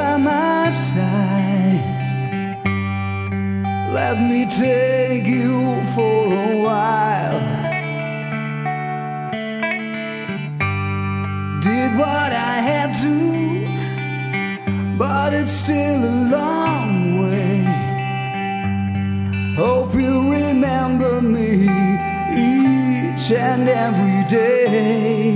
by my side. Let me take you for a while. Did what I had to, but it's still a long way. Hope you remember me each and every day.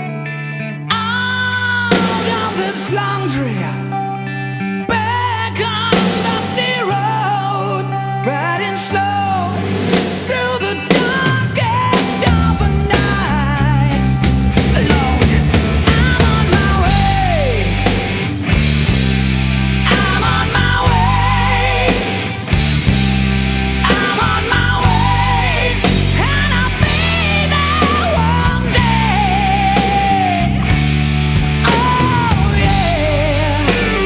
Out of this laundry, back on dusty road, riding slow through the darkest of the nights. Alone, I'm on my way. I'm on my way. I'm on my way, and I'll be there one day. Oh yeah.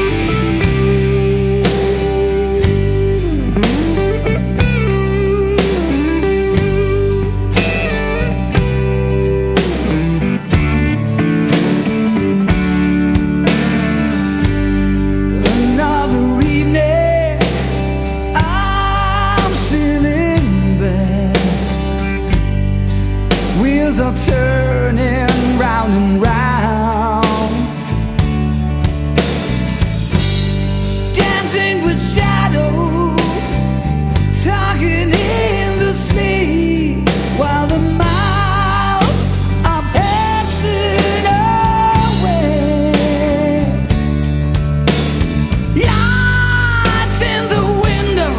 Another evening, I'm still in bed. Wheels are turning round and round, dancing with shadows, talking in the sleep, while the miles are passing away. Lights in the window,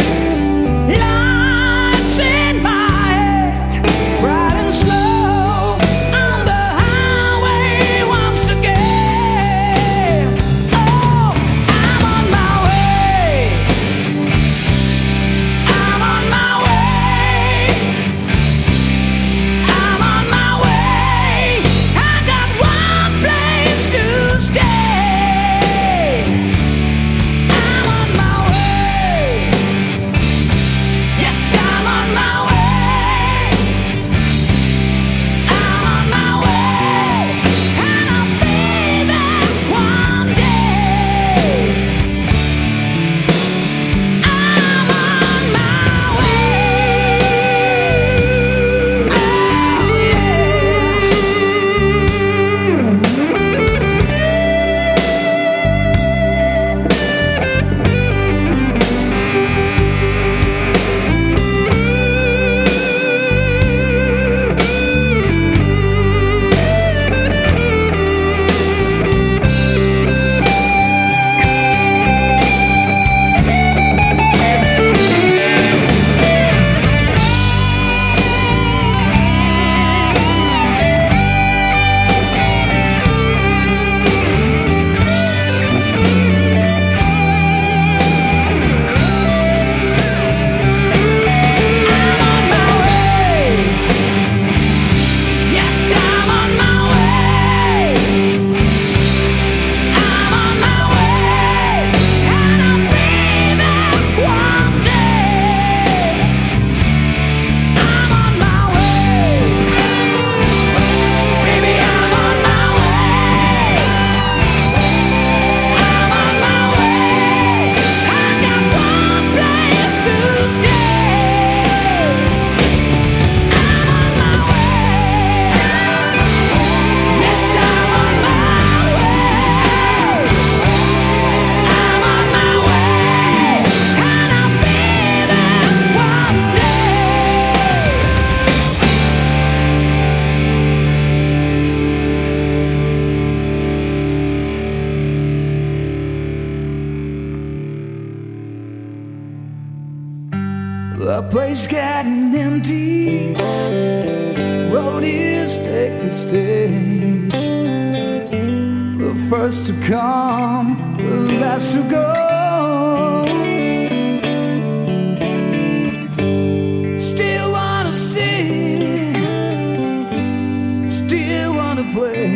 lights in my head, riding slow on the highway once again. Oh, I'm on my way. I'm on my way. I'm on my way. I got one place to stay. I'm on my way. Yes, I'm on my way. I'm on my way, and I'll be there one day. I'm on my way. Oh the place getting empty. Roadies take the stage. The first to come, the last to go. Still wanna sing, still wanna play.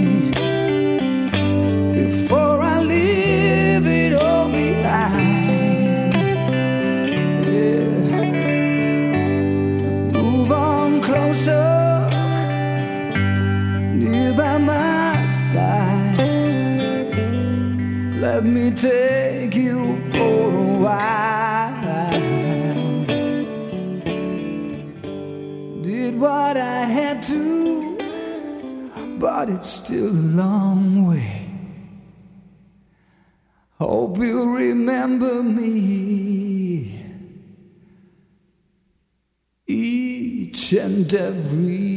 Before I leave it all behind, yeah. Move on closer, near by my side. Let me take you for a while. Did what I had to, but it's still a long way. Hope you remember me each and every